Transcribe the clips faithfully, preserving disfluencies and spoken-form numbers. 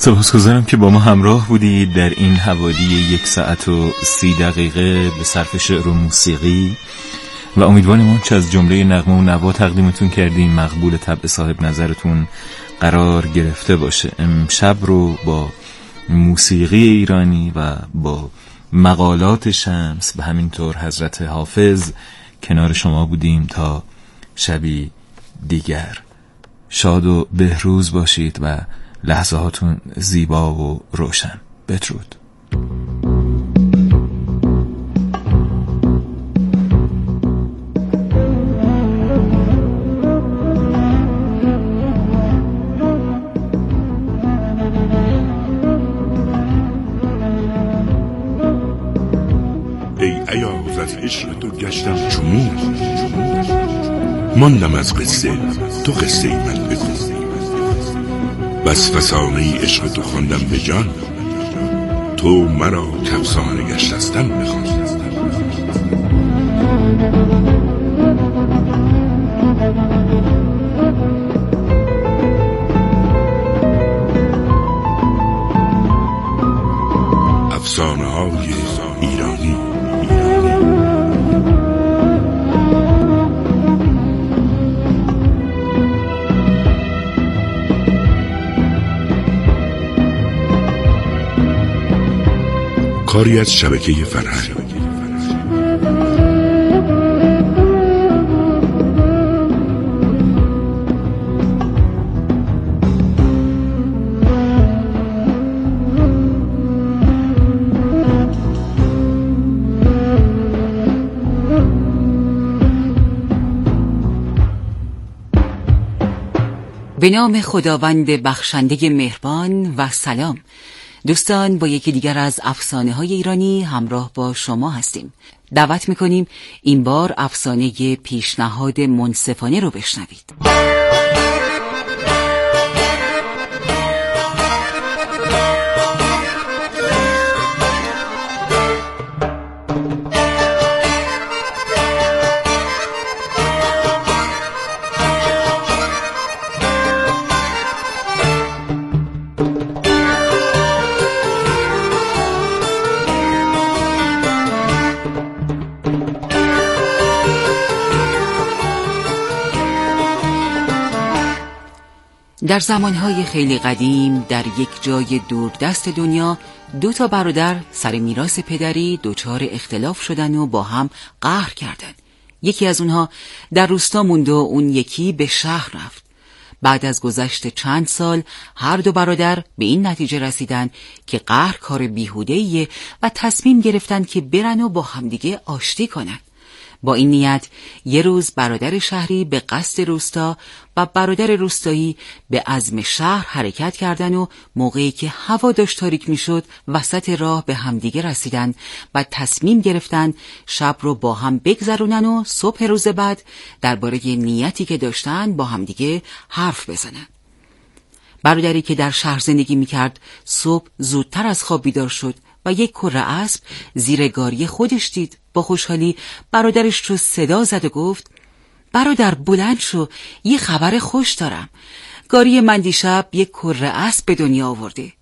سپاسگزارم که با ما همراه بودید در این حوالی یک ساعت و سی دقیقه به صرف شعر و موسیقی و امیدواریم اون چه از جمله نغمه و نوا تقدیمتون کردیم مقبول طبع صاحب نظرتون قرار گرفته باشه. امشب رو با موسیقی ایرانی و با مقالات شمس و همینطور حضرت حافظ کنار شما بودیم تا شبی دیگر. شاد و بهروز باشید و لحظه هاتون زیبا و روشن. بدرود. ای ایاز از عشق تو گشتم چمون، ماندم از قصه تو قصه ای من بگو. بس فسانه عشق تو خواندم به جان، تو مرا کفسانه گشتستم بخوان. افسانه های ایرانی. کاری از شبکه فرهنگ. به نام خداوند بخشنده مهربان و سلام دوستان، با یکی دیگر از افسانه های ایرانی همراه با شما هستیم. دعوت میکنیم این بار افسانه پیشنهاد منصفانه رو بشنوید. در زمانهای خیلی قدیم در یک جای دوردست دنیا دو تا برادر سر میراث پدری دچار اختلاف شدن و با هم قهر کردند. یکی از اونها در روستا موند و اون یکی به شهر رفت. بعد از گذشت چند سال هر دو برادر به این نتیجه رسیدن که قهر کار بیهوده‌ایه و تصمیم گرفتن که برن و با همدیگه آشتی کنن. با این نیت یه روز برادر شهری به قصد روستا و برادر روستایی به عزم شهر حرکت کردن و موقعی که هوا داشت تاریک میشد وسط راه به همدیگه رسیدن و تصمیم گرفتن شب رو با هم بگذرونن و صبح روز بعد درباره نیتی که داشتن با همدیگه حرف بزنن. برادری که در شهر زندگی میکرد صبح زودتر از خواب بیدار شد و یک کره اسب زیر گاری خودش دید. با خوشحالی برادرش رو صدا زد و گفت: برادر بلند شو، یه خبر خوش دارم. گاری من دیشب یک کره اسب به دنیا آورده.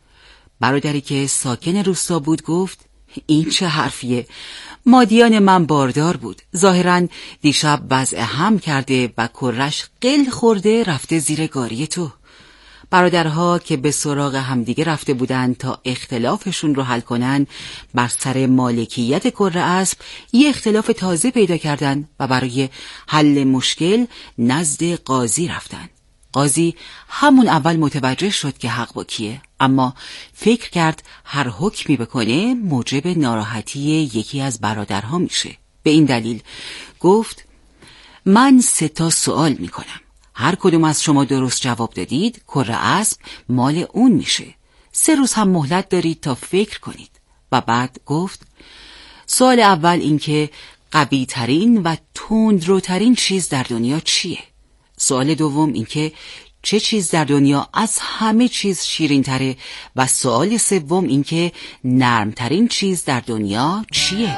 برادری که ساکن روستا بود گفت: این چه حرفیه؟ مادیان من باردار بود، ظاهراً دیشب وضع هم کرده و کره‌اش قل خورده رفته زیر گاری تو. برادرها که به سراغ همدیگه رفته بودند تا اختلافشون رو حل کنن، بر سر مالکیت کره اسب یه اختلاف تازه پیدا کردن و برای حل مشکل نزد قاضی رفتن. قاضی همون اول متوجه شد که حق با کیه، اما فکر کرد هر حکمی بکنه موجب ناراحتی یکی از برادرها میشه. به این دلیل گفت: من سه تا سوال میکنم، هر کدوم از شما درست جواب دادید کره اسب مال اون میشه. سه روز هم مهلت دارید تا فکر کنید. و بعد گفت: سوال اول این که قوی ترین و تندروترین چیز در دنیا چیه؟ سوال دوم این که چه چیز در دنیا از همه چیز شیرین تره؟ و سوال سوم این که نرمترین چیز در دنیا چیه؟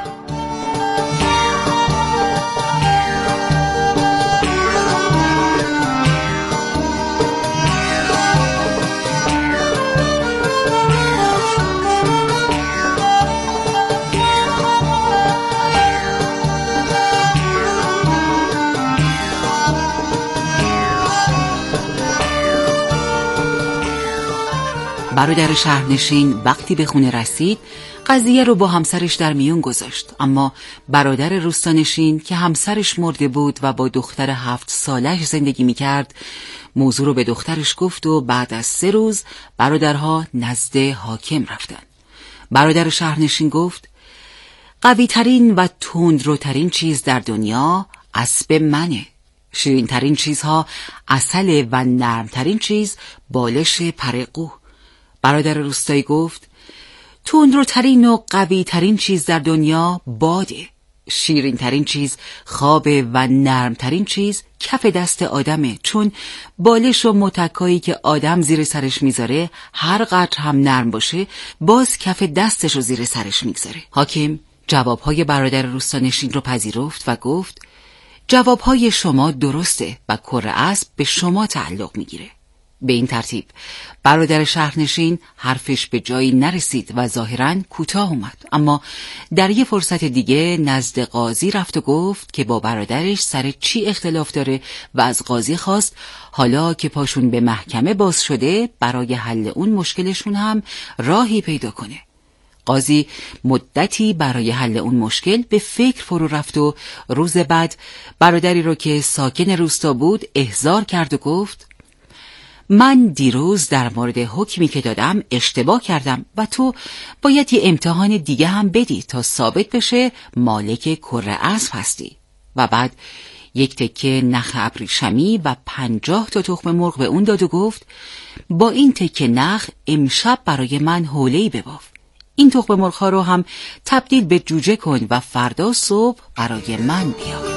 برادر شهرنشین وقتی به خونه رسید قضیه رو با همسرش در میون گذاشت، اما برادر روستانشین که همسرش مرده بود و با دختر هفت سالش زندگی میکرد موضوع رو به دخترش گفت و بعد از سه روز برادرها نزد حاکم رفتن. برادر شهرنشین گفت قوی ترین و تندروترین چیز در دنیا اسب منه. شیرین ترین چیزها عسل و نرم ترین چیز بالش پرقو. برادر روستایی گفت تندروترین و قوی ترین چیز در دنیا باده. شیرین ترین چیز خوابه و نرم ترین چیز کف دست آدمه، چون بالش و متکایی که آدم زیر سرش میذاره هر قدر هم نرم باشه باز کف دستش رو زیر سرش میگذاره. حاکم جوابهای برادر روستانشین رو پذیرفت و گفت جوابهای شما درسته و کره اسب به شما تعلق میگیره. به این ترتیب برادر شهرنشین حرفش به جایی نرسید و ظاهراً کوتاه اومد، اما در یه فرصت دیگه نزد قاضی رفت و گفت که با برادرش سر چی اختلاف داره و از قاضی خواست حالا که پاشون به محکمه باز شده برای حل اون مشکلشون هم راهی پیدا کنه. قاضی مدتی برای حل اون مشکل به فکر فرو رفت و روز بعد برادری رو که ساکن روستا بود احضار کرد و گفت من دیروز در مورد حکمی که دادم اشتباه کردم و تو باید یه امتحان دیگه هم بدی تا ثابت بشه مالک کره اسب هستی. و بعد یک تکه نخ ابریشمی و پنجاه تا تخم مرغ به اون داد و گفت با این تکه نخ امشب برای من حوله‌ای بباف. این تخم مرغ ها رو هم تبدیل به جوجه کن و فردا صبح برای من بیار.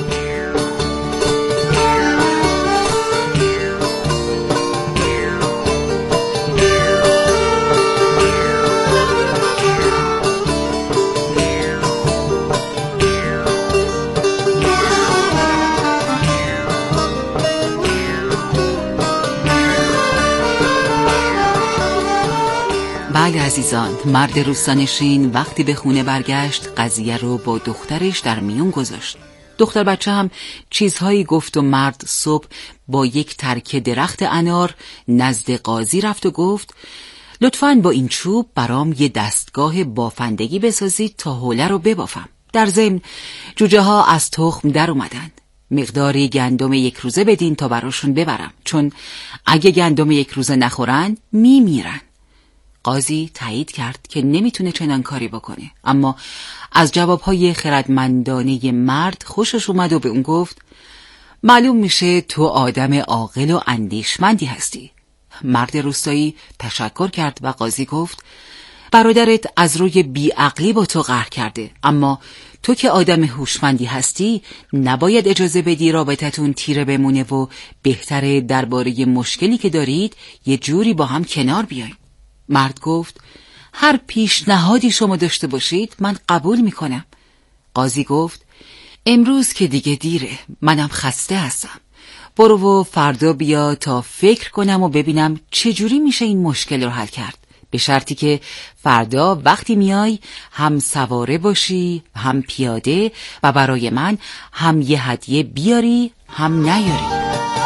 بله عزیزان، مرد روستانشین وقتی به خونه برگشت قضیه رو با دخترش در میون گذاشت. دختر بچه هم چیزهایی گفت و مرد صبح با یک ترکه درخت انار نزد قاضی رفت و گفت لطفاً با این چوب برام یه دستگاه بافندگی بسازید تا حوله رو ببافم. در ضمن جوجه ها از تخم در اومدن. مقداری گندم یک روزه بدین تا براشون ببرم، چون اگه گندم یک روزه نخورن میمیرن. قاضی تایید کرد که نمیتونه چنان کاری بکنه، اما از جوابهای خردمندانه مرد خوشش اومد و به اون گفت معلوم میشه تو آدم عاقل و اندیشمندی هستی. مرد روستایی تشکر کرد و قاضی گفت برادرت از روی بیعقلی با تو قهر کرده، اما تو که آدم هوشمندی هستی نباید اجازه بدی رابطتون تیره بمونه و بهتره درباره مشکلی که دارید یه جوری با هم کنار بیاین. مرد گفت هر پیشنهادی شما داشته باشید من قبول میکنم. قاضی گفت امروز که دیگه دیره، منم خسته هستم. برو و فردا بیا تا فکر کنم و ببینم چجوری میشه این مشکل رو حل کرد، به شرطی که فردا وقتی میای هم سواره باشی هم پیاده و برای من هم یه هدیه بیاری هم نیاری.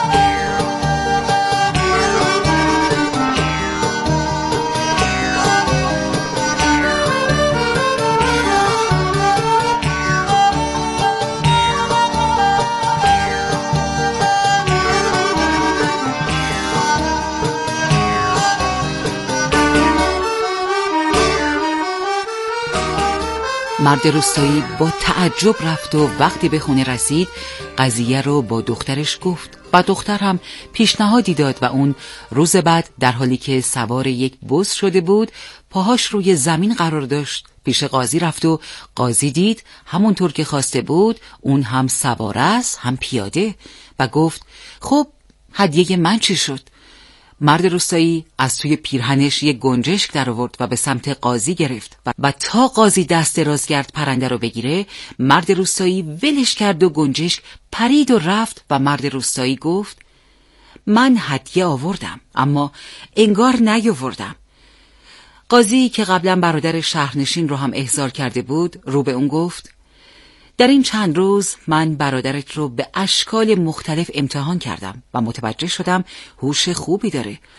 مرد روستایی با تعجب رفت و وقتی به خونه رسید قضیه رو با دخترش گفت و دختر هم پیشنهادی داد و اون روز بعد در حالی که سوار یک بز شده بود پاهاش روی زمین قرار داشت پیش قاضی رفت و قاضی دید همونطور که خواسته بود اون هم سوار است هم پیاده و گفت خب هدیه من چی شد؟ مرد روستایی از توی پیرهنش یک گنجشک در آورد و به سمت قاضی گرفت و, و تا قاضی دست دراز کرد پرنده رو بگیره مرد روستایی ولش کرد و گنجشک پرید و رفت و مرد روستایی گفت من هدیه آوردم اما انگار نیاوردم. قاضی که قبلا برادر شهرنشین رو هم احضار کرده بود رو به اون گفت در این چند روز من برادرت رو به اشکال مختلف امتحان کردم و متوجه شدم هوش خوبی داره.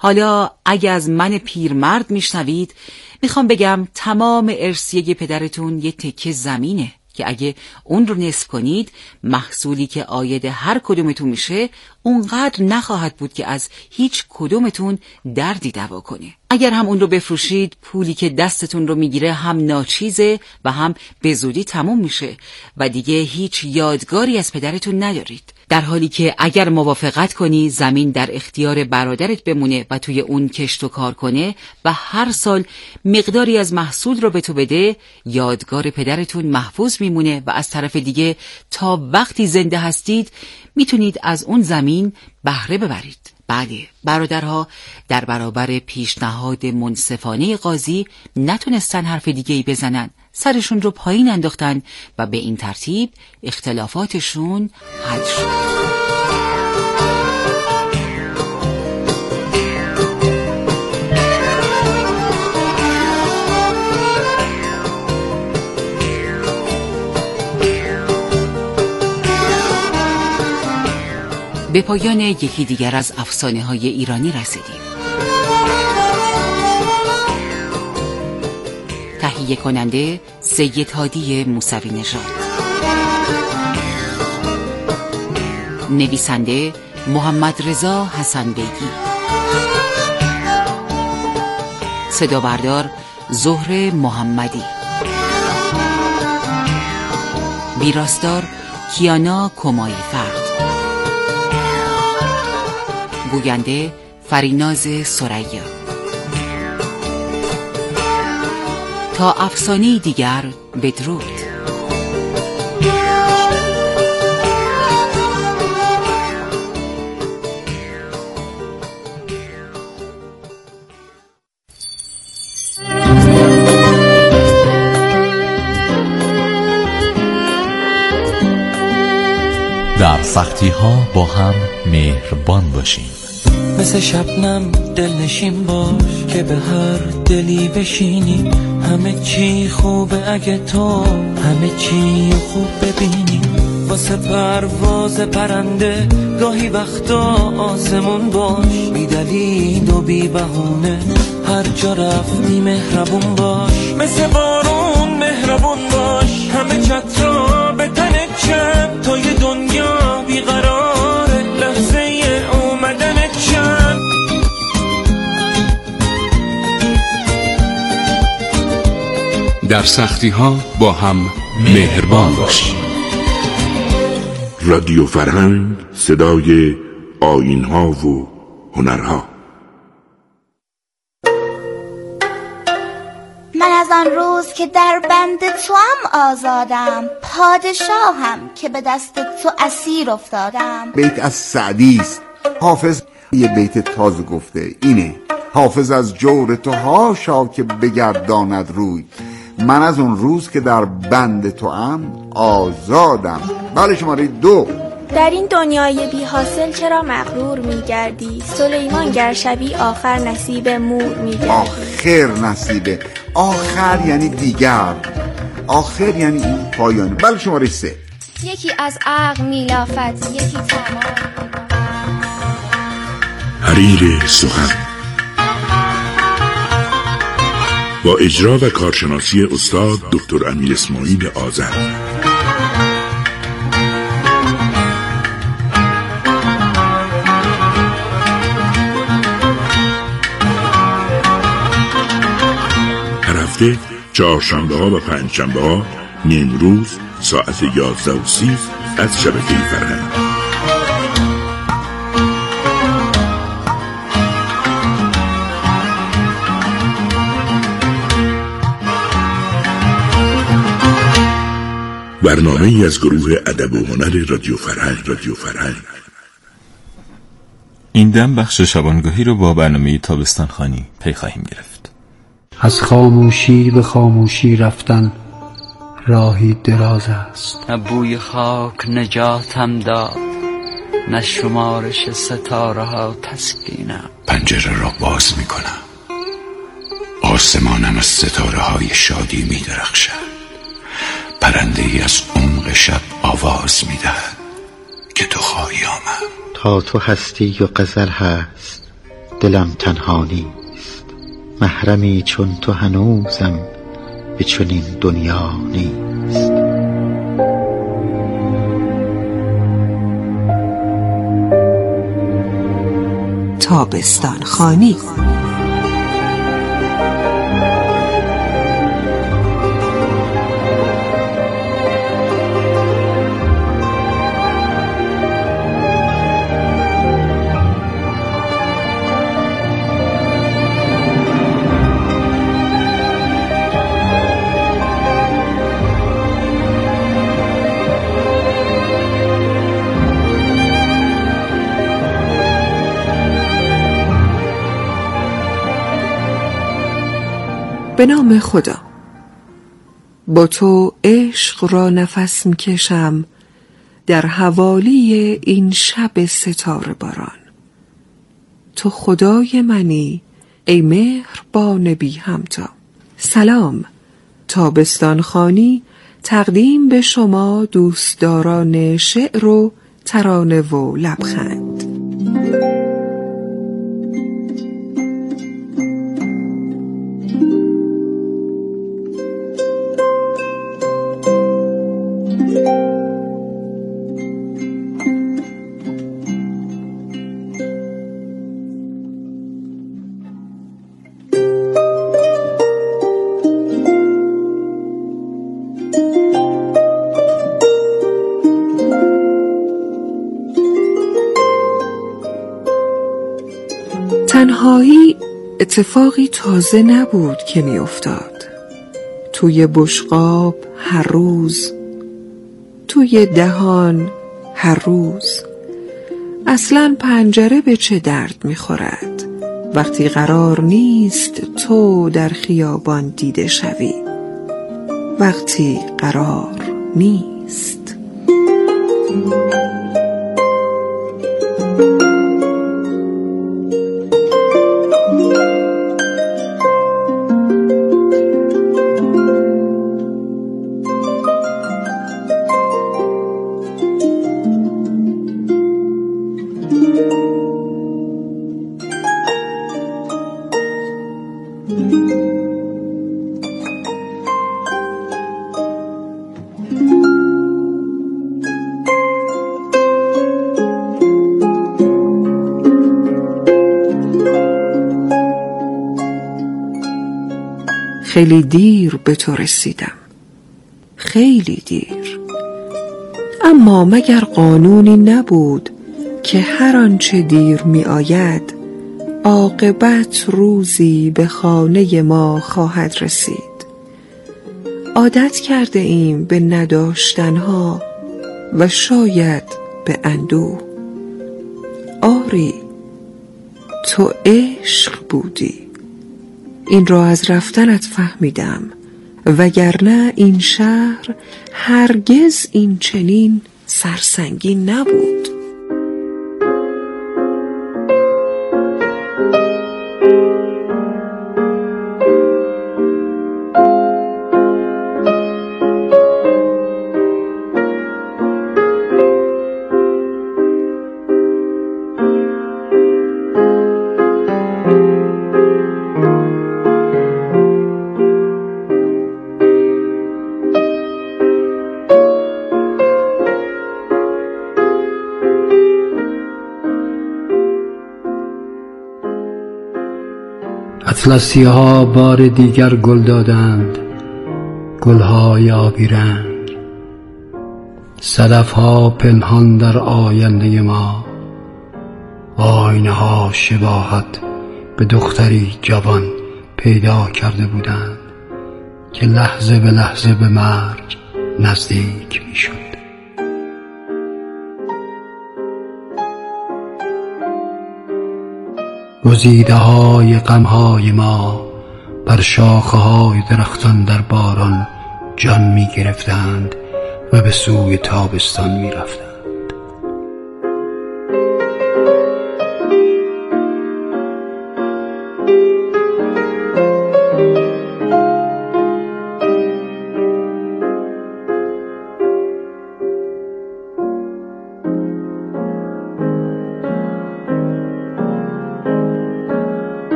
حالا اگه از من پیرمرد میشنوید، میخوام بگم تمام ارثیه پدرتون یه تکه زمینه که اگه اون رو نصف کنید، محصولی که عاید هر کدومتون میشه اونقدر نخواهد بود که از هیچ کدومتون دردی دوا کنه. اگر هم اون رو بفروشید، پولی که دستتون رو میگیره هم ناچیزه و هم به زودی تموم میشه و دیگه هیچ یادگاری از پدرتون ندارید. در حالی که اگر موافقت کنی زمین در اختیار برادرت بمونه و توی اون کشت و کار کنه و هر سال مقداری از محصول رو به تو بده، یادگار پدرتون محفوظ میمونه و از طرف دیگه تا وقتی زنده هستید میتونید از اون زمین بهره ببرید. بله، برادرها در برابر پیشنهاد منصفانه قاضی نتونستن حرف دیگه‌ای بزنن، سرشون رو پایین انداختن و به این ترتیب اختلافاتشون حل شد. به پایان یکی دیگر از افسانه های ایرانی رسیدیم. تهیه کننده سید هادی موسوی نژاد، نویسنده محمد رضا حسن بیگی، صدا بردار زهره محمدی، ویراستار کیانا کمایی فرد، گوینده فریناز سریا. تا افسانه دیگر، بدرود. در سختی ها با هم مهربان باشیم. مثل شبنم دلنشین باش که به هر دلی بشینی. همه چی خوبه اگه تو همه چی خوب ببینی. واسه پرواز پرنده گاهی وقتا آسمون باش. بی دلیل و بی بهونه هر جا رفتی مهربون باش. مثل بارون مهربون باش. همه چترا به تنت چند تا یه دنیا بیقراره لحظه اومدنت چند. در سختی ها با هم مهربان باشیم. رادیو فرهنگ، صدای آیین ها و هنرها. من از آن روز که در بند تو هم آزادم، پادشاهم که به دست تو اسیر افتادم. بیت از سعدی است. حافظ یه بیت تازه گفته، اینه: حافظ از جور تو هاشا که بگرداند روی. من از اون روز که در بند تو هم آزادم. بله، شماره دو. در این دنیای بی حاصل چرا مغرور میگردی؟ سلیمان گر شبی آخر نصیب مور میگردی. آخر نصیبه، آخر یعنی دیگر، آخر یعنی این پایانی. بله، شماره سه. یکی از عقل میلافت، یکی تمام. حریر سخن با اجرا و کارشناسی استاد دکتر امیر اسماعیل آذر. هر هفته چهارشنبه ها و پنج شنبه ها نیمروز ساعت یازده و سی از شبکه فرهنگ. برنامه ای از گروه ادب و هنر رادیو فرهنگ. رادیو فرهنگ. این دم بخش شبانگاهی رو با برنامه تابستان خوانی پی خواهیم گرفت. از خاموشی به خاموشی رفتن راهی دراز است. نه بوی خاک نجاتم داد، نه شمارش ستاره ها تسکینم. پنجره را باز می کنم، آسمانم از ستاره های شادی می درخشد. پرنده ای از عمق شب آواز می دهد که تو خواهی آمد. تا تو هستی و غزل هست، دلم تنها نیست، محرمی چون تو هنوزم به چنین دنیا نیست. تابستان خوانی. به نام خدا. با تو عشق را نفس میکشم در حوالی این شب ستاره باران. تو خدای منی ای مهربان بی همتا. سلام. تابستان خوانی تقدیم به شما دوستداران شعر و ترانه و لبخند. تنهایی اتفاقی تازه نبود که می افتاد. توی بشقاب هر روز، توی دهان هر روز. اصلاً پنجره به چه درد می خورد وقتی قرار نیست تو در خیابان دیده شوی، وقتی قرار نیست. خیلی دیر به تو رسیدم، خیلی دیر. اما مگر قانونی نبود که هر آنچه دیر می آید عاقبت روزی به خانه ما خواهد رسید. عادت کرده ایم به نداشتنها و شاید به اندوه. آری، تو عشق بودی. این را از رفتنت فهمیدم، وگرنه این شهر هرگز این چنین سرسنگین نبود. اطلسی ها بار دیگر گل دادند، گلهای آبی رنگ. صدف ها پنهان در آینده ما، آینه ها شباهت به دختری جوان پیدا کرده بودند که لحظه به لحظه به مرگ نزدیک می شد. گزیده های غم های ما بر شاخه های درختان در باران جان می گرفتند و به سوی تابستان می رفتند.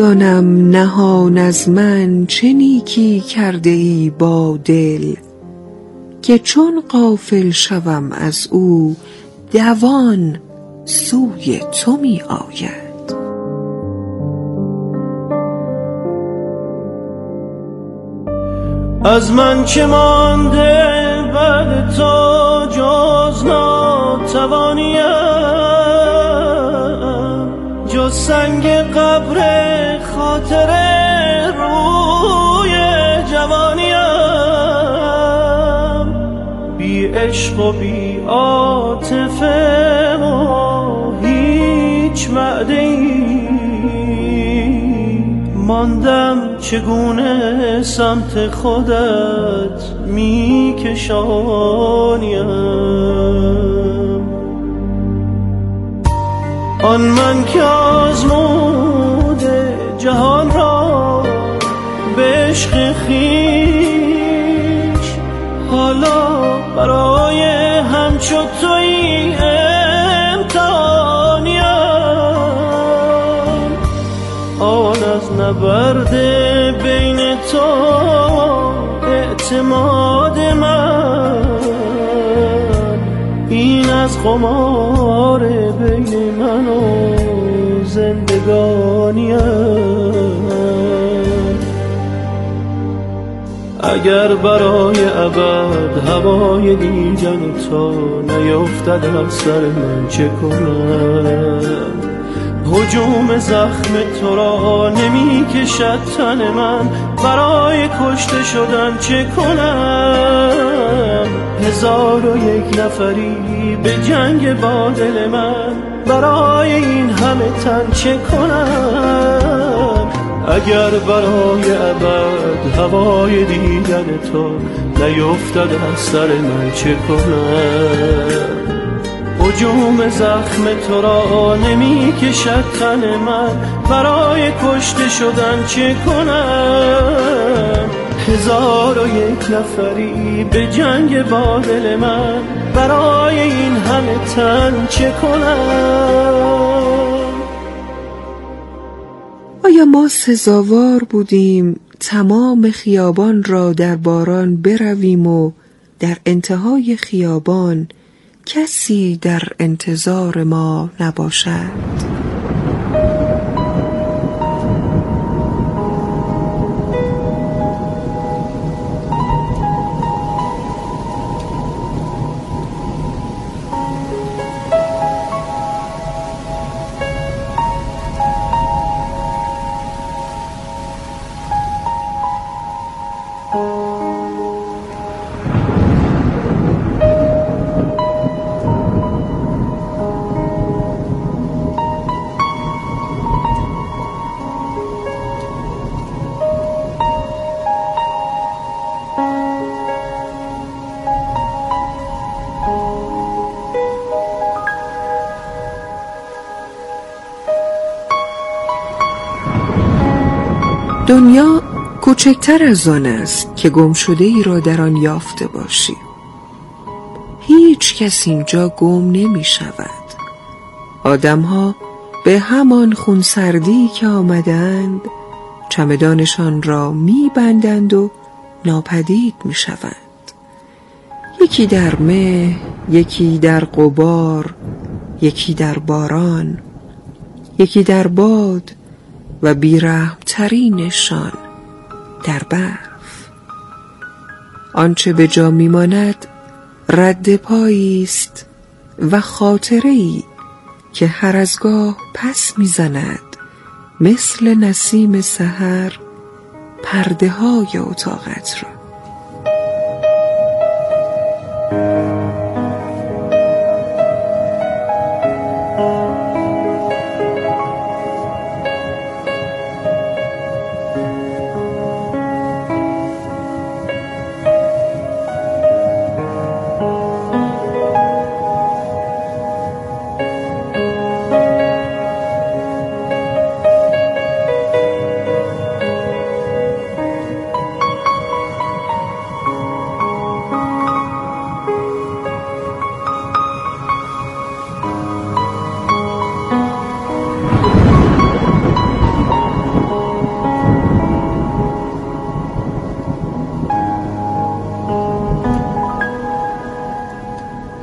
ندانم نهان از من چه نیکی کرده ای با دل، که چون غافل شوم از او دوان سوی تو می آید. از من چه مانده بعد تو جز ناتوانیم، جز سنگ قبر خاطر روی جوانیم، بی عشق و بی عاطفه و هیچ وعده‌ای ماندم، چگونه سمت خودت می کشانیم. آن من که آزموده جهان را به عشق خویش، حالا برای همچو تویی امتحانیم. آن از نبرد بین تو اعتماد من، این از قمار بین من و زندگانیم. اگر برای ابد هوای دیدن تو نیفتد از سر من چه کنم؟ هجوم زخم تو را نمی کشد تن من، برای کشته شدن چه کنم؟ هزار و یک نفری به جنگ با دل من، برای این همه تن چه کنم؟ اگر برای ابد هوای دیدن تو نیفتد از سر من چه کنم؟ هجوم زخم تو را نمی کشد تن من، برای کشته شدن چه کنم؟ هزار و یک نفری به جنگ با دل من، برای این همه تن چه کنم؟ آیا ما سزاوار بودیم تمام خیابان را در باران برویم و در انتهای خیابان کسی در انتظار ما نباشد؟ دنیا کوچکتر از آن است که گم شده ای را در آن یافته باشی. هیچ کس اینجا گم نمی شود. آدم ها به همان خونسردی که آمدند چمدانشان را می بندند و ناپدید می شوند. یکی در مه، یکی در غبار، یکی در باران، یکی در باد و بی‌رحم‌ترینشان در برف. آنچه به جا میماند رد پایی است و خاطره‌ای که هر از گاه پس میزند مثل نسیم سحر پرده های اتاقت را.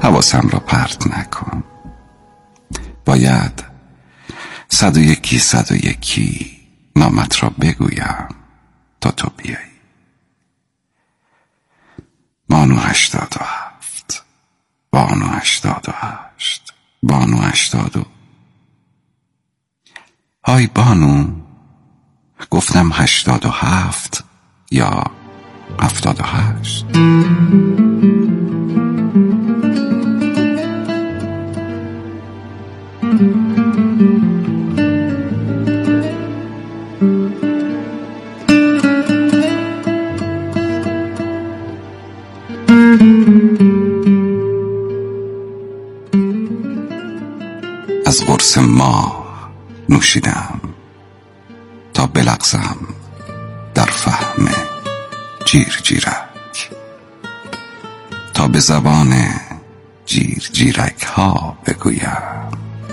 حواسم را پرت نکن. باید صد و یکی صد و یکی نامت را بگویم تا تو بیایی. بانو هشتاد و هفت، بانو هشتاد و هشت، بانو هشتاد و های بانو، گفتم هشتاد و هفت یا هفتاد و هشت؟ از قرص ماه نوشیدم تا بلغزم در فهم جیر جیرک، تا به زبان جیر جیرک ها بگویم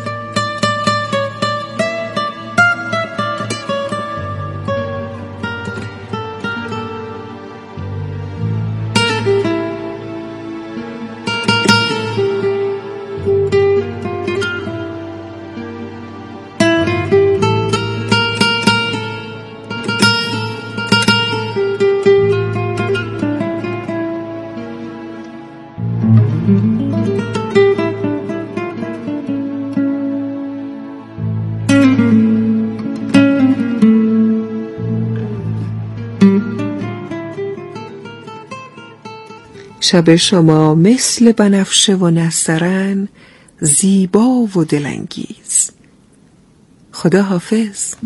شب شما مثل بنفشه و نسترن زیبا و دلانگیز. خدا حافظ.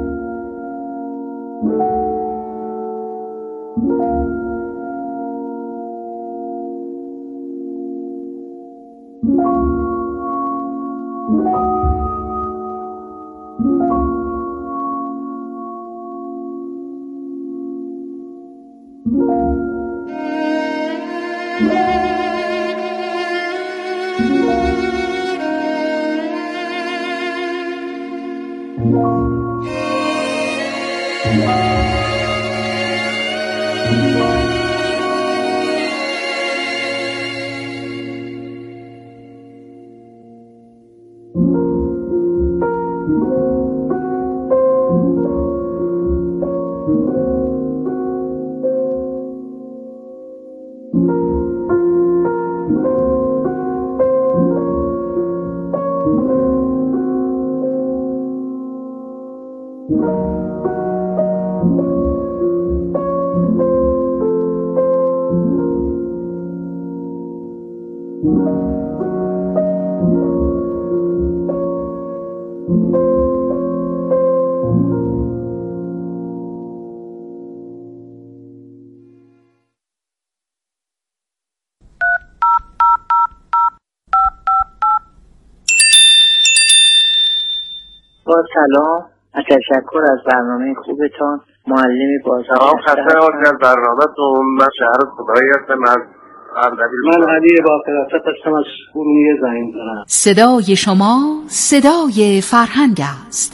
با سلام و تشکر از برنامه خوبتان. معلمی بازار سلام، خسته نباشید از برنامه‌تون. من شهر خدایی هستم از اردبیل. من علی با فراست هستم از ارومیه زنگ می‌زنم. صدای شما صدای فرهنگ است.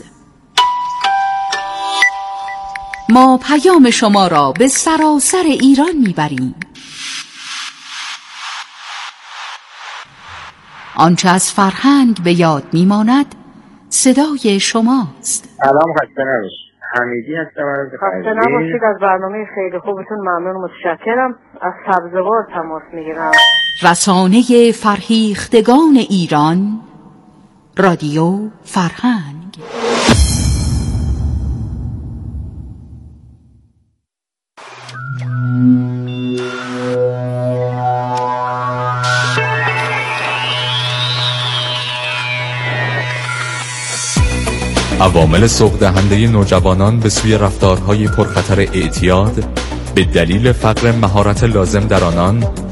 ما پیام شما را به سراسر ایران میبریم. آنچه از فرهنگ به یاد میماند صدای شماست. سلام، خسته نباشید. حمیدی هستم از خسته نباشید. از برنامه خیلی خوبتون ممنون، متشکرم. از سبزوار تماس میگیرم. رسانه فرهیختگان ایران، رادیو فرهنگ. عوامل سوق دهنده نوجوانان به سوی رفتارهای پرخطر اعتیاد به دلیل فقر مهارت لازم در آنان